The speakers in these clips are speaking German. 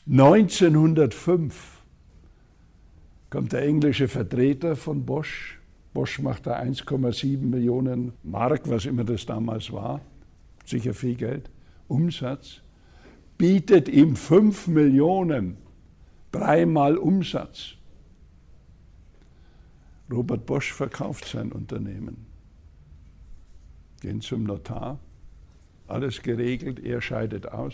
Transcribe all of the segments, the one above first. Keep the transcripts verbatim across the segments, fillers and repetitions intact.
neunzehnhundertfünf kommt der englische Vertreter von Bosch. Bosch macht da eins Komma sieben Millionen Mark, was immer das damals war, sicher viel Geld, Umsatz, bietet ihm fünf Millionen, dreimal Umsatz. Robert Bosch verkauft sein Unternehmen. Gehen zum Notar, alles geregelt, er scheidet aus.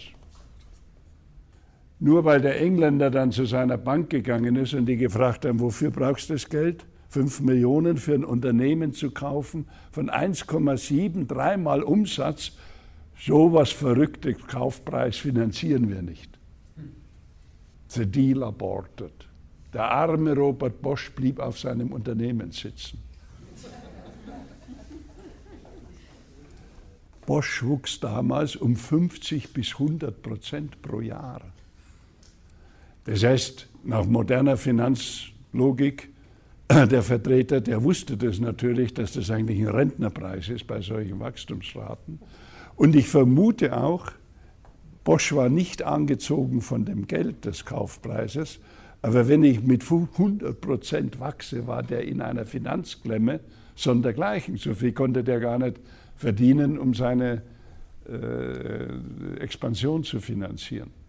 Nur weil der Engländer dann zu seiner Bank gegangen ist und die gefragt haben, wofür brauchst du das Geld? Fünf Millionen für ein Unternehmen zu kaufen, von eins Komma sieben, dreimal Umsatz, so was verrückte Kaufpreis finanzieren wir nicht. The deal aborted. Der arme Robert Bosch blieb auf seinem Unternehmen sitzen. Bosch wuchs damals um fünfzig bis hundert Prozent pro Jahr. Das heißt, nach moderner Finanzlogik, der Vertreter, der wusste das natürlich, dass das eigentlich ein Rentnerpreis ist bei solchen Wachstumsraten. Und ich vermute auch, Bosch war nicht angezogen von dem Geld des Kaufpreises, aber wenn ich mit hundert Prozent wachse, war der in einer Finanzklemme sondergleichen. So viel konnte der gar nicht verdienen, um seine äh, Expansion zu finanzieren.